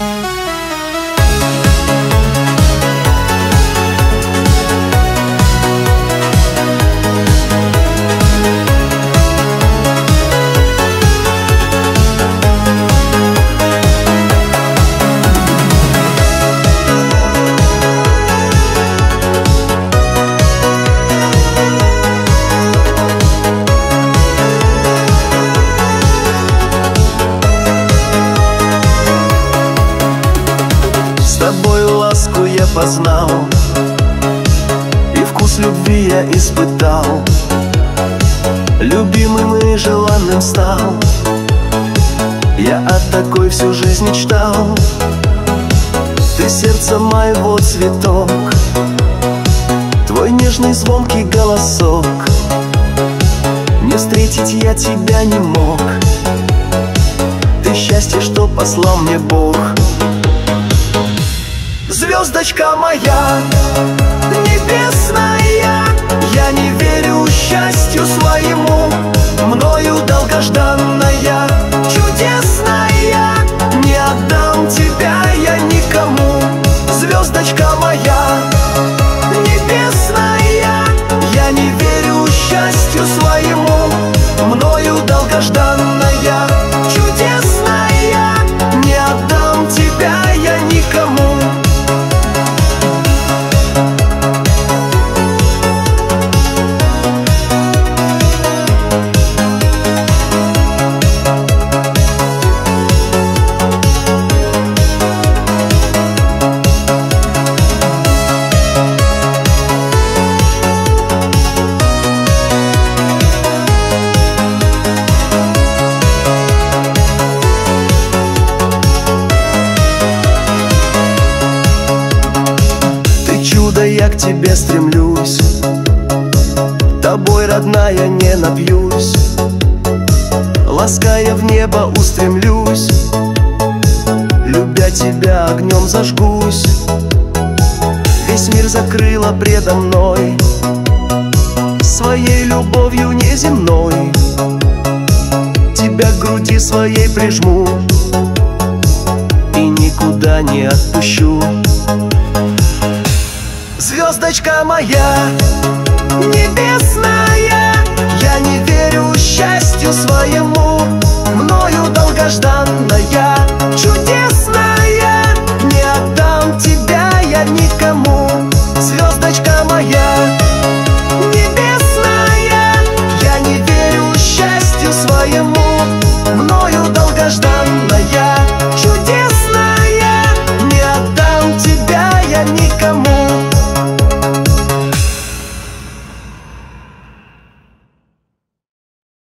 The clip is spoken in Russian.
С тобой ласку я познал, и вкус любви я испытал. Любимым и желанным стал, я о такой всю жизнь мечтал. Ты сердце моего цветок, твой нежный звонкий голосок. Не встретить я тебя не мог, ты счастье, что послал мне Бог. Звездочка моя небесная, я не верю счастью своему, мною долгожданная, чудесная, не отдам тебя я никому. Звездочка моя небесная, я не верю счастью своему, мною долгожданная, чудесная, не отдам тебя я никому. Я к тебе стремлюсь, тобой, родная, не напьюсь, лаская в небо устремлюсь, любя тебя огнем зажгусь. Весь мир закрыла предо мной своей любовью неземной, тебя к груди своей прижму и никуда не отпущу. Звездочка моя небесная, я не верю счастью своему,